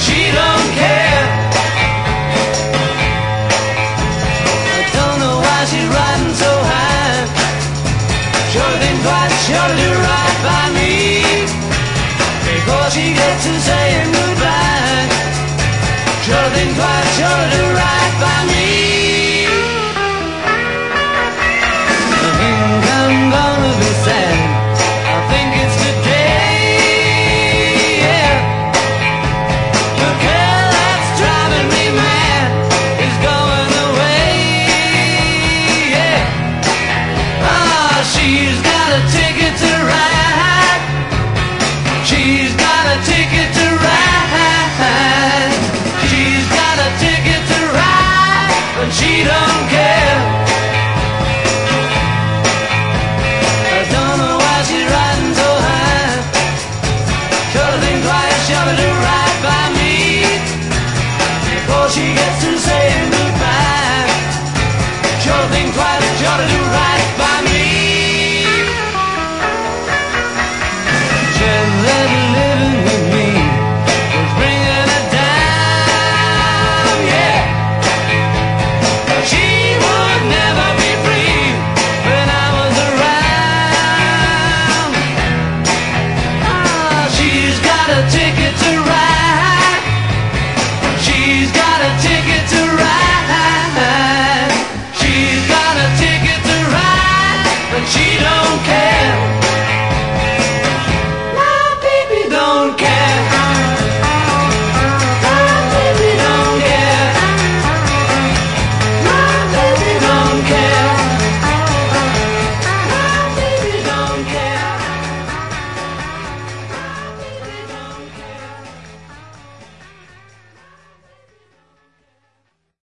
she don't care. I don't know why she's riding so high. Sure think twice, sure do right by me, before she gets to saying goodbye. Sure think twice, sure do right by me.